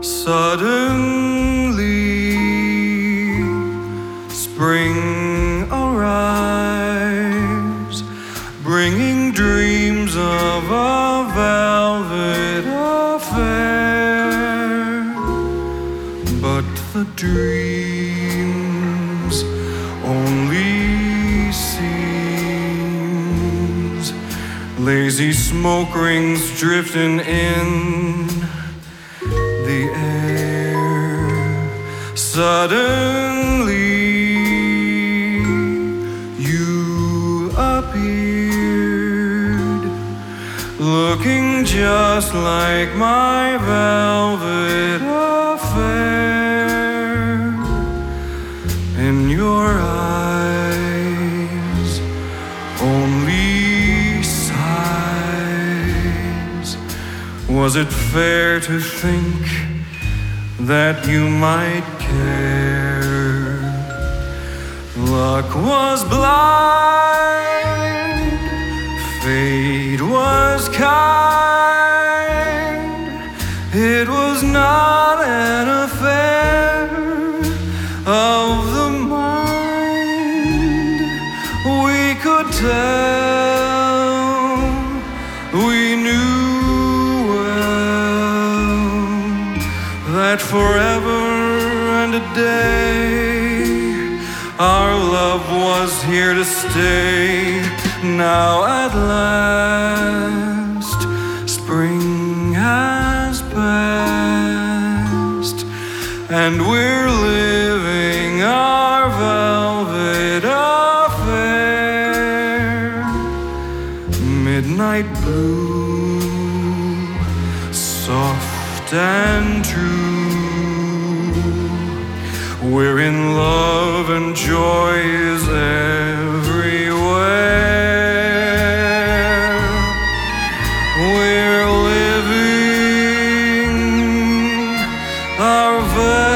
Suddenly, spring arrives, bringing dreams of a velvet affair. But the dreams only seems lazy smoke rings drifting in the air. Suddenly, you appeared, looking just like my velvet affair. In your eyes, only sighs. Was it fair to think that you might care? Luck was blind, fate was kind. It was not an affair of the mind. We could tell, we knew well that forever and a day our love was here to stay. Now at last spring has passed, and we're living our velvet affair. Midnight blue, soft and true. We're in love and joy is everywhere. We're living our